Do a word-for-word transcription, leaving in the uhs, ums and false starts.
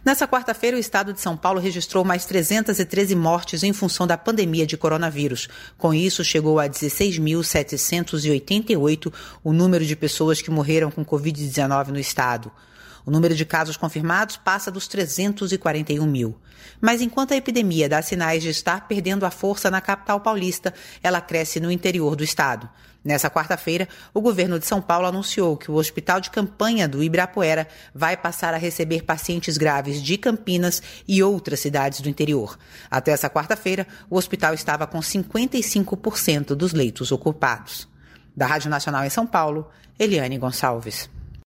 Nessa quarta-feira, o estado de São Paulo registrou mais trezentas e treze mortes em função da pandemia de coronavírus. Com isso, chegou a dezesseis mil setecentos e oitenta e oito o número de pessoas que morreram com covid dezenove no estado. O número de casos confirmados passa dos trezentos e quarenta e um mil. Mas enquanto a epidemia dá sinais de estar perdendo a força na capital paulista, ela cresce no interior do estado. Nessa quarta-feira, o governo de São Paulo anunciou que o hospital de campanha do Ibirapuera vai passar a receber pacientes graves de Campinas e outras cidades do interior. Até essa quarta-feira, o hospital estava com cinquenta e cinco por cento dos leitos ocupados. Da Rádio Nacional em São Paulo, Eliane Gonçalves.